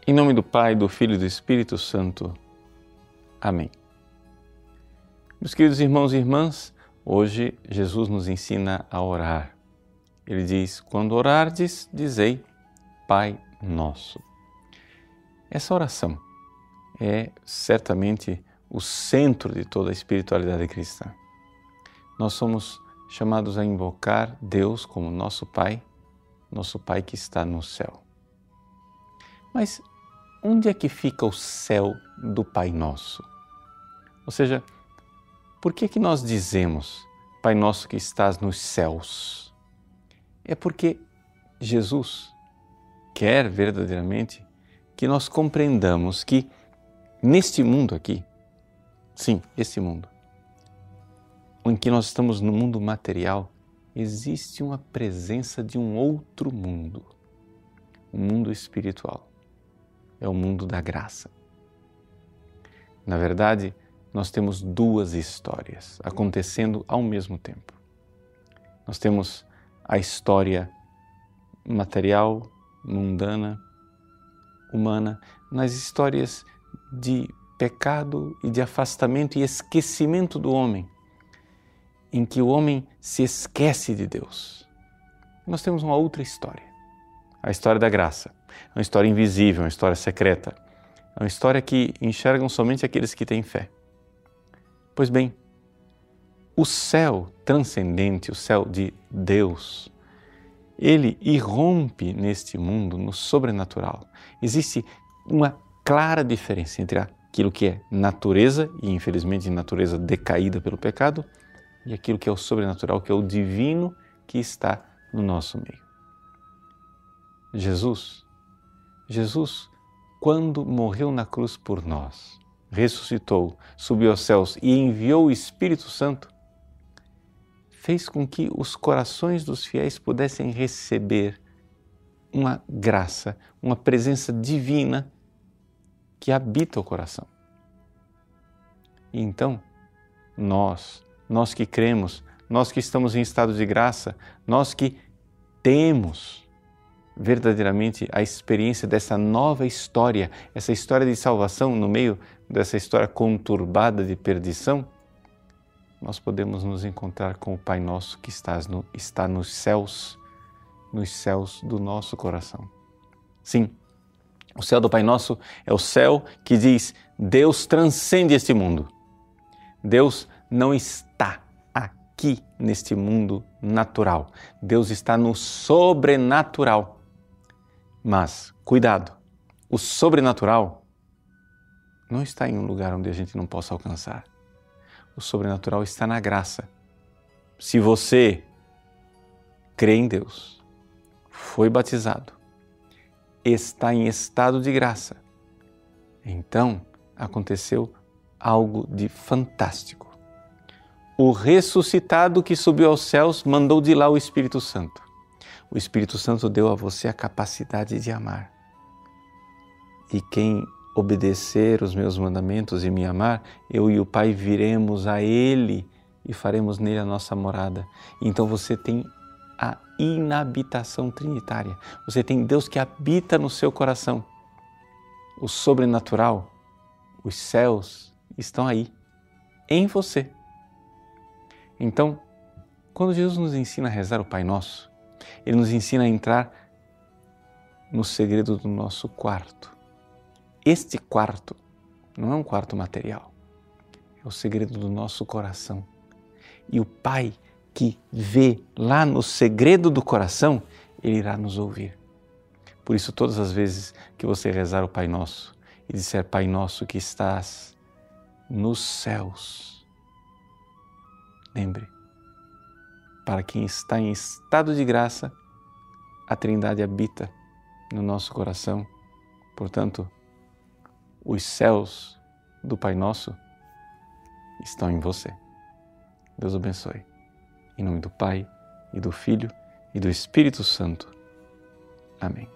Em nome do Pai, do Filho e do Espírito Santo. Amém. Meus queridos irmãos e irmãs, hoje Jesus nos ensina a orar. Ele diz, quando orardes, dizei, Pai Nosso. Essa oração é certamente o centro de toda a espiritualidade cristã. Nós somos chamados a invocar Deus como nosso Pai que está no céu. Mas onde é que fica o céu do Pai Nosso? Ou seja, por que nós dizemos, Pai Nosso que estás nos céus? É porque Jesus quer verdadeiramente que nós compreendamos que neste mundo aqui, sim, esse mundo, em que nós estamos no mundo material, existe uma presença de um outro mundo, um mundo espiritual. É o mundo da graça. Na verdade, nós temos duas histórias acontecendo ao mesmo tempo. Nós temos a história material, mundana, humana, nas histórias de pecado e de afastamento e esquecimento do homem, em que o homem se esquece de Deus. Nós temos uma outra história, a história da graça. É uma história invisível, uma história secreta. É uma história que enxergam somente aqueles que têm fé. Pois bem, o céu transcendente, o céu de Deus, ele irrompe neste mundo no sobrenatural. Existe uma clara diferença entre aquilo que é natureza, e infelizmente natureza decaída pelo pecado, e aquilo que é o sobrenatural, que é o divino que está no nosso meio. Jesus, quando morreu na cruz por nós, ressuscitou, subiu aos céus e enviou o Espírito Santo, fez com que os corações dos fiéis pudessem receber uma graça, uma presença divina que habita o coração. E então, nós que cremos, nós que estamos em estado de graça, nós que temos verdadeiramente a experiência dessa nova história, essa história de salvação no meio dessa história conturbada de perdição, nós podemos nos encontrar com o Pai Nosso que está nos céus do nosso coração. Sim, o céu do Pai Nosso é o céu que diz, Deus transcende este mundo. Deus não está aqui neste mundo natural. Deus está no sobrenatural. Mas, cuidado, o sobrenatural não está em um lugar onde a gente não possa alcançar. O sobrenatural está na graça. Se você crê em Deus, foi batizado, está em estado de graça, então aconteceu algo de fantástico. O ressuscitado que subiu aos céus mandou de lá o Espírito Santo. O Espírito Santo deu a você a capacidade de amar. E quem obedecer os meus mandamentos e me amar, eu e o Pai viremos a Ele e faremos nele a nossa morada. Então você tem a inabitação trinitária. Você tem Deus que habita no seu coração. O sobrenatural, os céus estão aí, em você. Então, quando Jesus nos ensina a rezar o Pai Nosso, Ele nos ensina a entrar no segredo do nosso quarto. Este quarto não é um quarto material, é o segredo do nosso coração. E o Pai que vê lá no segredo do coração, Ele irá nos ouvir. Por isso, todas as vezes que você rezar o Pai Nosso e disser, Pai Nosso que estás nos céus, lembre, para quem está em estado de graça, a Trindade habita no nosso coração. Portanto, os céus do Pai Nosso estão em você. Deus abençoe. Em nome do Pai, e do Filho, e do Espírito Santo. Amém.